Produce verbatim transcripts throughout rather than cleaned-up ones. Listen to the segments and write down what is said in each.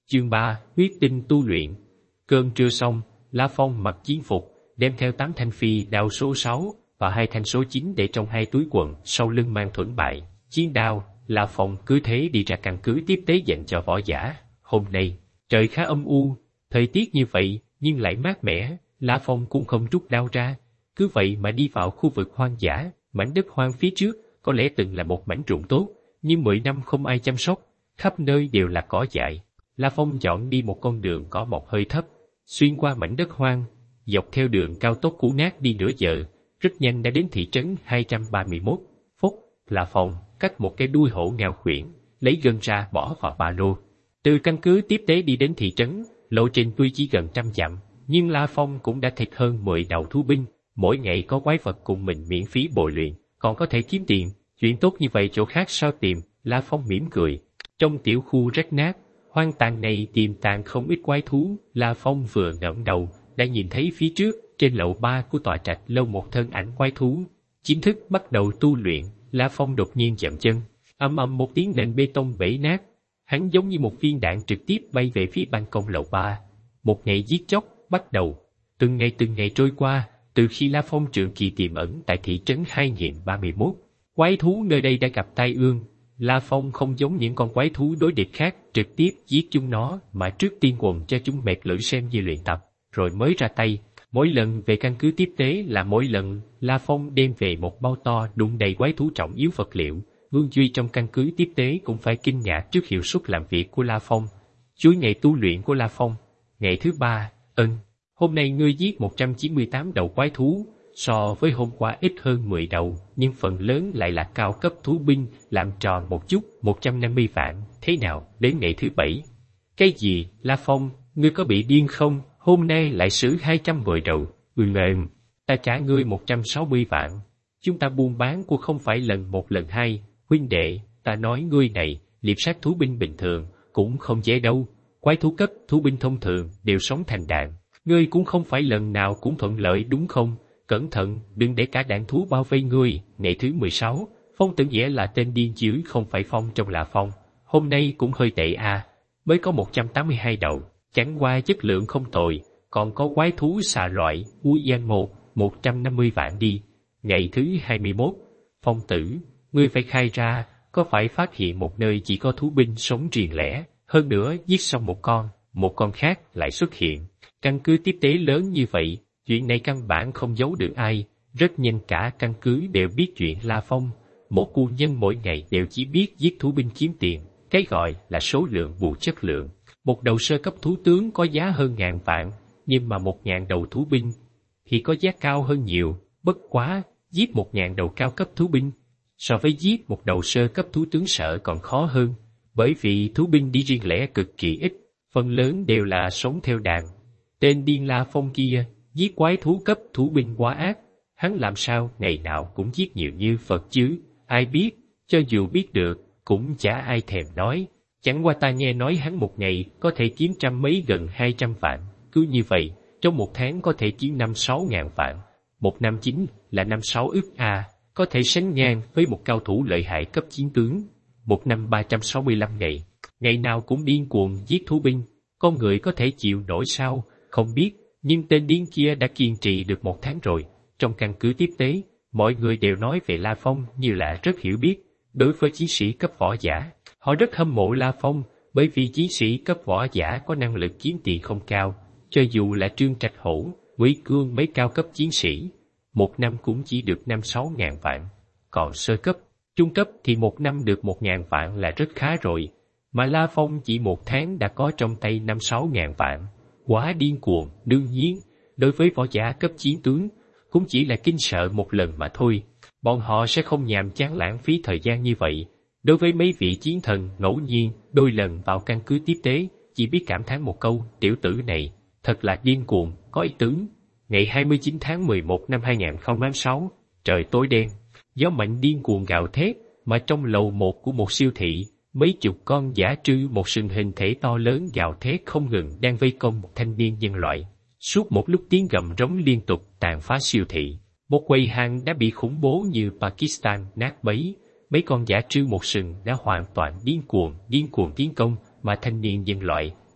Chương ba, huyết tinh tu luyện. Cơm trưa xong, La Phong mặc chiến phục, đem theo tám thanh phi đao số sáu và hai thanh số chín để trong hai túi quần, sau lưng mang thuẫn bại, chiến đao. La Phong cứ thế đi ra căn cứ tiếp tế dành cho võ giả. Hôm nay, trời khá âm u, thời tiết như vậy nhưng lại mát mẻ, La Phong cũng không rút đao ra, cứ vậy mà đi vào khu vực hoang dã. Mảnh đất hoang phía trước có lẽ từng là một mảnh ruộng tốt, nhưng mười năm không ai chăm sóc, khắp nơi đều là cỏ dại. La Phong chọn đi một con đường cỏ mọc hơi thấp, xuyên qua mảnh đất hoang, dọc theo đường cao tốc cũ nát đi nửa giờ, rất nhanh đã đến thị trấn hai trăm ba mươi mốt. Phúc, La Phong cắt một cái đuôi hổ ngao khuyển, lấy gân ra bỏ vào ba lô. Từ căn cứ tiếp tế đi đến thị trấn, lộ trình tuy chỉ gần trăm dặm, nhưng La Phong cũng đã thịt hơn mười đầu thú binh, mỗi ngày có quái vật cùng mình miễn phí bồi luyện, còn có thể kiếm tiền, chuyện tốt như vậy chỗ khác sao tìm. La Phong mỉm cười. Trong tiểu khu rách nát, hoang tàn này tiềm tàng không ít quái thú. La Phong vừa ngẩng đầu, đã nhìn thấy phía trước, trên lầu ba của tòa trạch lâu một thân ảnh quái thú. Chính thức bắt đầu tu luyện, La Phong đột nhiên chậm chân, ầm ầm một tiếng nền bê tông bể nát. Hắn giống như một viên đạn trực tiếp bay về phía ban công lầu ba. Một ngày giết chóc bắt đầu. Từng ngày từng ngày trôi qua, từ khi La Phong trường kỳ tiềm ẩn tại thị trấn hai nghìn ba mươi mốt, quái thú nơi đây đã gặp tai ương. La Phong không giống những con quái thú đối địch khác, trực tiếp giết chúng nó, mà trước tiên quần cho chúng mệt lử xem như luyện tập, rồi mới ra tay. Mỗi lần về căn cứ tiếp tế là mỗi lần La Phong đem về một bao to đựng đầy quái thú trọng yếu vật liệu. Vương Duy trong căn cứ tiếp tế cũng phải kinh ngạc trước hiệu suất làm việc của La Phong. Chuỗi ngày tu luyện của La Phong. Ngày thứ ba, ân, hôm nay ngươi giết một trăm chín mươi tám đầu quái thú, so với hôm qua ít hơn mười đầu, nhưng phần lớn lại là cao cấp thú binh, làm tròn một chút, một trăm năm mươi vạn, thế nào, đến ngày thứ bảy. Cái gì, La Phong, ngươi có bị điên không, hôm nay lại xử hai trăm mười đầu, ừm ừm, ta trả ngươi một trăm sáu mươi vạn. Chúng ta buôn bán của không phải lần một lần hai, huynh đệ, ta nói ngươi này, liệp sát thú binh bình thường, cũng không dễ đâu, quái thú cấp, thú binh thông thường, đều sống thành đàn, ngươi cũng không phải lần nào cũng thuận lợi đúng không? Cẩn thận, đừng để cả đàn thú bao vây ngươi. Ngày thứ mười sáu, Phong Tử Nghĩa là tên điên chứ không phải Phong trong là Phong. Hôm nay cũng hơi tệ à, mới có một trăm tám mươi hai đầu, chẳng qua chất lượng không tồi, còn có quái thú xà loại, Uy Giang một, một trăm năm mươi vạn đi. Ngày thứ hai mươi mốt, Phong Tử, ngươi phải khai ra, có phải phát hiện một nơi chỉ có thú binh sống riêng lẻ, hơn nữa giết xong một con, một con khác lại xuất hiện. Căn cứ tiếp tế lớn như vậy, chuyện này căn bản không giấu được ai, rất nhanh cả căn cứ đều biết chuyện La Phong. Một cu nhân mỗi ngày đều chỉ biết giết thú binh kiếm tiền, cái gọi là số lượng bù chất lượng. Một đầu sơ cấp thú tướng có giá hơn ngàn vạn, nhưng mà một ngàn đầu thú binh thì có giá cao hơn nhiều, bất quá, giết một ngàn đầu cao cấp thú binh, so với giết một đầu sơ cấp thú tướng sợ còn khó hơn, bởi vì thú binh đi riêng lẻ cực kỳ ít, phần lớn đều là sống theo đàn. Tên điên La Phong kia, giết quái thú cấp thú binh quá ác, hắn làm sao ngày nào cũng giết nhiều như Phật chứ, ai biết, cho dù biết được, cũng chả ai thèm nói. Chẳng qua ta nghe nói hắn một ngày có thể kiếm trăm mấy gần hai trăm vạn, cứ như vậy, trong một tháng có thể kiếm năm sáu ngàn vạn, một năm chính là năm sáu ức a, có thể sánh ngang với một cao thủ lợi hại cấp chiến tướng. Một năm ba trăm sáu mươi lăm ngày, ngày nào cũng điên cuồng giết thú binh, con người có thể chịu nổi sao, không biết. Nhưng tên điên kia đã kiên trì được một tháng rồi. Trong căn cứ tiếp tế, mọi người đều nói về La Phong như là rất hiểu biết. Đối với chiến sĩ cấp võ giả, họ rất hâm mộ La Phong, bởi vì chiến sĩ cấp võ giả có năng lực kiếm tiền không cao. Cho dù là Trương Trạch Hổ, Quý Cương mấy cao cấp chiến sĩ, một năm cũng chỉ được năm sáu ngàn vạn. Còn sơ cấp, trung cấp thì một năm được một ngàn vạn là rất khá rồi. Mà La Phong chỉ một tháng đã có trong tay năm sáu ngàn vạn. Quá điên cuồng, đương nhiên, đối với võ giả cấp chiến tướng, cũng chỉ là kinh sợ một lần mà thôi. Bọn họ sẽ không nhàm chán lãng phí thời gian như vậy. Đối với mấy vị chiến thần ngẫu nhiên, đôi lần vào căn cứ tiếp tế, chỉ biết cảm thán một câu, tiểu tử này, thật là điên cuồng, có ý tướng. Ngày hai mươi chín tháng mười một năm hai nghìn không trăm lẻ sáu, trời tối đen, gió mạnh điên cuồng gào thét, mà trong lầu một của một siêu thị, mấy chục con dã trư một sừng hình thể to lớn gào thét không ngừng đang vây công một thanh niên nhân loại. Suốt một lúc tiếng gầm rống liên tục tàn phá siêu thị. Một quầy hàng đã bị khủng bố như Pakistan nát bấy. Mấy con dã trư một sừng đã hoàn toàn điên cuồng, điên cuồng tiến công, mà thanh niên nhân loại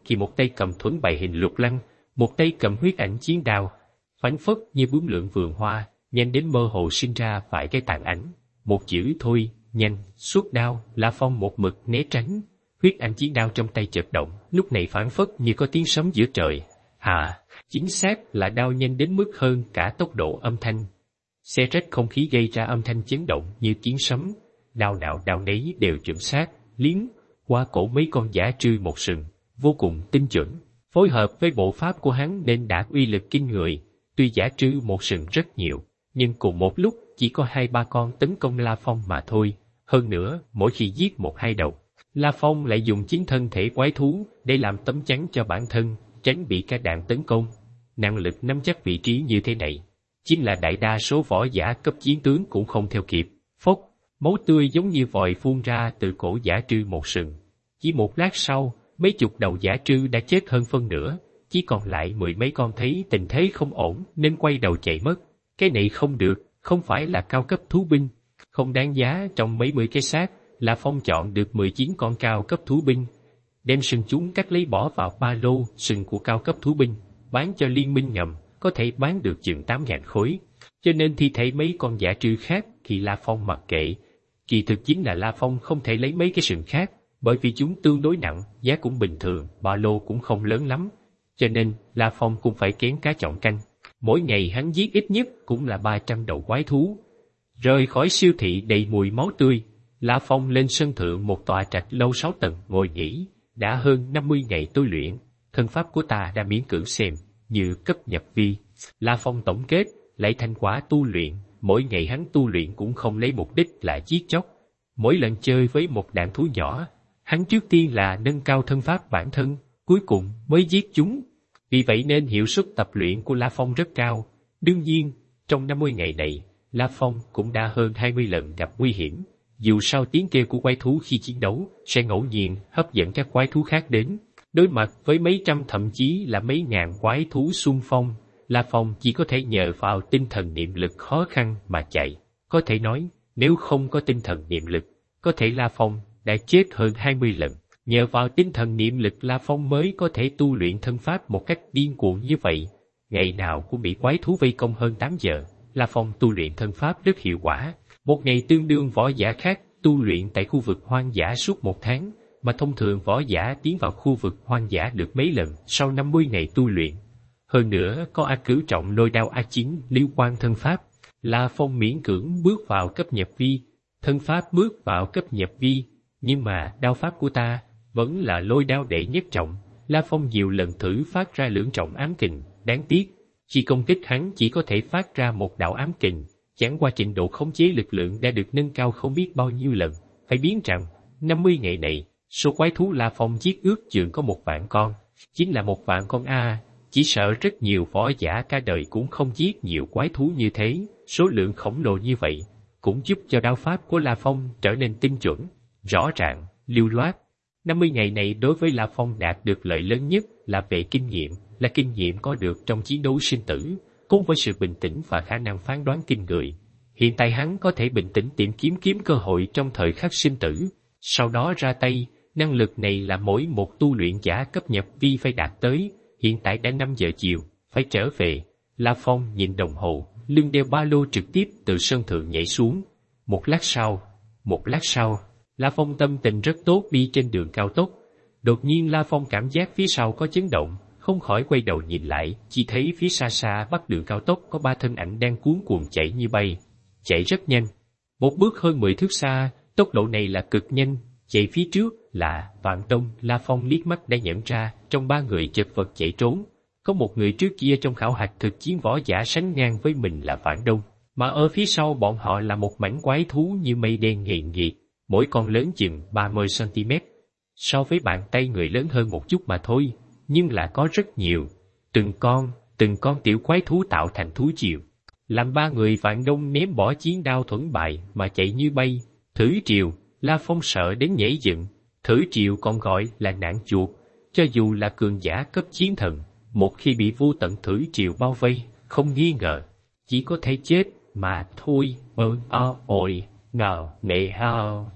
khi một tay cầm thuẫn bài hình lục lăng, một tay cầm huyết ảnh chiến đao, phánh phất như bướm lượn vườn hoa, nhanh đến mơ hồ sinh ra phải cái tàn ảnh. Một chữ thôi, nhanh, xuất đao, La Phong một mực né tránh. Huyết ảnh chiến đao trong tay chợt động, lúc này phảng phất như có tiếng sấm giữa trời. Hà, chính xác là đao nhanh đến mức hơn cả tốc độ âm thanh. Xé rách không khí gây ra âm thanh chấn động như tiếng sấm. Đao nào đao nấy đều chuẩn xác, liếm qua cổ mấy con dã trư một sừng, vô cùng tinh chuẩn. Phối hợp với bộ pháp của hắn nên đạt uy lực kinh người. Tuy dã trư một sừng rất nhiều, nhưng cùng một lúc chỉ có hai ba con tấn công La Phong mà thôi. Hơn nữa, mỗi khi giết một hai đầu, La Phong lại dùng chính thân thể quái thú để làm tấm chắn cho bản thân, tránh bị các đạn tấn công. Năng lực nắm chắc vị trí như thế này, chính là đại đa số võ giả cấp chiến tướng cũng không theo kịp. Phốc, máu tươi giống như vòi phun ra từ cổ dã trư một sừng. Chỉ một lát sau, mấy chục đầu dã trư đã chết hơn phân nửa, chỉ còn lại mười mấy con thấy tình thế không ổn nên quay đầu chạy mất. Cái này không được, không phải là cao cấp thú binh, không đáng giá. Trong mấy mươi cái xác, La Phong chọn được mười chín con cao cấp thú binh, đem sừng chúng cắt lấy bỏ vào ba lô. Sừng của cao cấp thú binh bán cho liên minh ngầm có thể bán được chừng tám nghìn khối, cho nên thi thể mấy con dã trư khác thì La Phong mặc kệ. Kỳ thực chính là La Phong không thể lấy mấy cái sừng khác, bởi vì chúng tương đối nặng, giá cũng bình thường, ba lô cũng không lớn lắm, cho nên La Phong cũng phải kén cá chọn canh. Mỗi ngày hắn giết ít nhất cũng là ba trăm đầu quái thú. Rời khỏi siêu thị đầy mùi máu tươi, La Phong lên sân thượng một tòa trạch lâu sáu tầng ngồi nghỉ. Đã hơn năm mươi ngày tôi luyện, thân pháp của ta đã miễn cưỡng xem như cấp nhập vi. La Phong tổng kết lại thành quả tu luyện. Mỗi ngày hắn tu luyện cũng không lấy mục đích là giết chóc. Mỗi lần chơi với một đàn thú nhỏ, hắn trước tiên là nâng cao thân pháp bản thân, cuối cùng mới giết chúng. Vì vậy nên hiệu suất tập luyện của La Phong rất cao. Đương nhiên, trong năm mươi ngày này, La Phong cũng đã hơn hai mươi lần gặp nguy hiểm. Dù sao tiếng kêu của quái thú khi chiến đấu sẽ ngẫu nhiên hấp dẫn các quái thú khác đến. Đối mặt với mấy trăm thậm chí là mấy ngàn quái thú xung phong, La Phong chỉ có thể nhờ vào tinh thần niệm lực khó khăn mà chạy. Có thể nói, nếu không có tinh thần niệm lực, có thể La Phong đã chết hơn hai mươi lần. Nhờ vào tinh thần niệm lực La Phong mới có thể tu luyện thân pháp một cách điên cuồng như vậy. Ngày nào cũng bị quái thú vây công hơn tám giờ, La Phong tu luyện thân pháp rất hiệu quả. Một ngày tương đương võ giả khác tu luyện tại khu vực hoang dã suốt một tháng, mà thông thường võ giả tiến vào khu vực hoang dã được mấy lần sau năm mươi ngày tu luyện. Hơn nữa có A Cửu Trọng Lôi Đao A Chiến Liêu Quan thân pháp, La Phong miễn cưỡng bước vào cấp nhập vi, thân pháp bước vào cấp nhập vi, nhưng mà đao pháp của ta vẫn là lôi đao đệ nhất trọng. La Phong nhiều lần thử phát ra lưỡng trọng ám kình, đáng tiếc, khi công kích hắn chỉ có thể phát ra một đạo ám kình. Chẳng qua trình độ khống chế lực lượng đã được nâng cao không biết bao nhiêu lần. Phải biết rằng, năm mươi ngày này, số quái thú La Phong giết ước chừng có một vạn con. Chính là một vạn con A, chỉ sợ rất nhiều võ giả cả đời cũng không giết nhiều quái thú như thế. Số lượng khổng lồ như vậy, cũng giúp cho đao pháp của La Phong trở nên tinh chuẩn, rõ ràng, lưu loát. năm mươi ngày này đối với La Phong đạt được lợi lớn nhất là về kinh nghiệm, là kinh nghiệm có được trong chiến đấu sinh tử, cùng với sự bình tĩnh và khả năng phán đoán kinh người. Hiện tại hắn có thể bình tĩnh tìm kiếm kiếm cơ hội trong thời khắc sinh tử, sau đó ra tay. Năng lực này là mỗi một tu luyện giả cấp nhập vi phải đạt tới. Hiện tại đã năm giờ chiều, phải trở về. La Phong nhìn đồng hồ, lưng đeo ba lô trực tiếp từ sân thượng nhảy xuống. Một lát sau, một lát sau, La Phong tâm tình rất tốt đi trên đường cao tốc. Đột nhiên La Phong cảm giác phía sau có chấn động, không khỏi quay đầu nhìn lại, chỉ thấy phía xa xa bắc đường cao tốc có ba thân ảnh đang cuống cuồng chạy như bay, chạy rất nhanh. Một bước hơn mười thước xa, tốc độ này là cực nhanh. Chạy phía trước là Vạn Đông. La Phong liếc mắt đã nhận ra, trong ba người chật vật chạy trốn, có một người trước kia trong khảo hạch thực chiến võ giả sánh ngang với mình là Vạn Đông, mà ở phía sau bọn họ là một mảnh quái thú như mây đen nghiền nghiệt, mỗi con lớn chừng ba mươi xăng ti mét. So với bàn tay người lớn hơn một chút mà thôi, nhưng là có rất nhiều, từng con, từng con tiểu quái thú tạo thành thú triều, làm ba người Vạn Đông ném bỏ chiến đao thuẫn bại mà chạy như bay. Thử triều, La Phong sợ đến nhảy dựng. Thử triều còn gọi là nạn chuột, cho dù là cường giả cấp chiến thần, một khi bị vô tận thử triều bao vây, không nghi ngờ, chỉ có thể chết mà thôi. Ơ, o, ôi, ngờ, nệ hao.